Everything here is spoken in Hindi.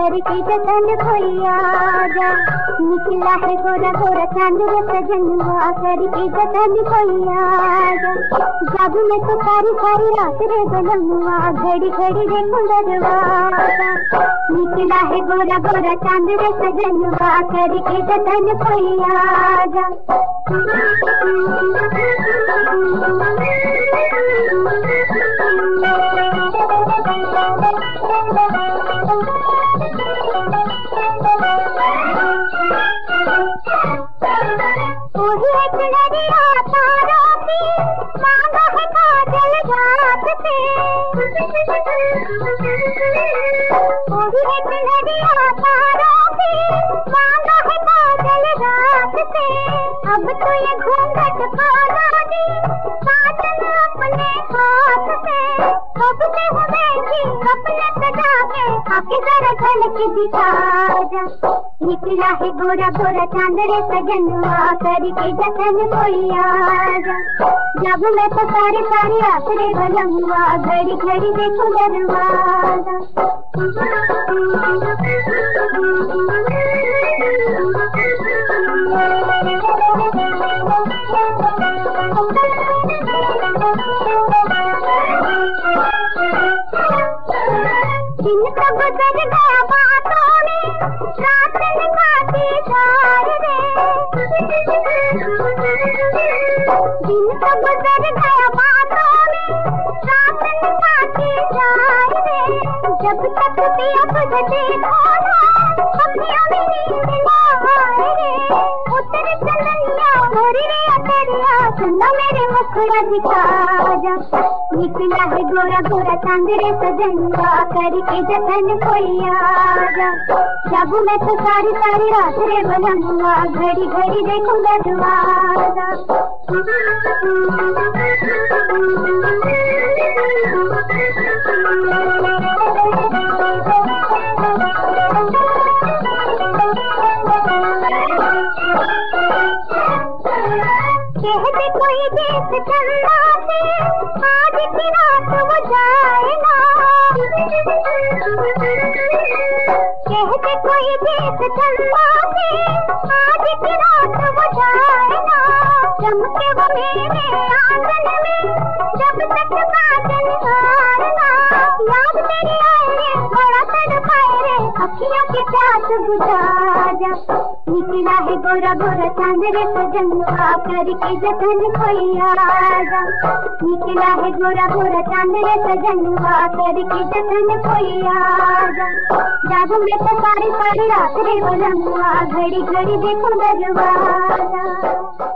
करके जतन कोई आजा। निकला है गोरा गोरा चांद रे सजनवा करके जतन कोई आजा। जब मैं तो सारी सारी रात रे बनवा घड़ी घड़ी देखूं दरवाजा। निकला है गोरा गोरा चांद रे सजनवा करके जतन कोई आजा। वही एक नदिया तारों की मांगा है काजल घाट से। वही एक नदिया तारों की मांगा है काजल घाट से। अब तो ये घूंघट खोला दी साजन अपने हाथ से। कब से हूँ बैठी अपने सजा के आके जरा झलक दिखा जा। निकला है गोरा गोरा चांद रे सजनवा करके जतन कोई आजा। जब मैं तो सारी सारी रात रे बनवा घड़ी घड़ी देखूं दरवाजा। दिन तो गुजर गया बातों में रात निकाती जार रे। दिन तो गुजर गया बातों में रात निकाती जार रे। जब तक पिया तुझे देखो ना अखियों में नींद ना आए रे। उतर चलनिया मोरी रे अतरिया सुनो मेरे मुखड़ा दिखा जा। निकला है गोरा गोरा चांद रे सजनवा करके जतन कोई आजा। जब मैं तो सारी सारी रात रे बनवा घड़ी घड़ी देखूं दरवाजा। कहते कोई देश चंदा से आज की रात वो जाए ना। कहते कोई देश चंदा से आज की रात वो जाए ना। चमके वो मेरे आंगन में जब तक बादल हारना। याद तेरी आए रे थोड़ा तड़पाए रे अखियों की प्यास बुझा जा। निकला है गोरा गोरा चांद रे सजनवा करके जतन कोई आजा। निकला है गोरा गोरा चांद रे सजनवा करके जतन कोई आजा। जब मैं तो सारी सारी रात रे बनवा घड़ी घड़ी देखूं दरवाजा।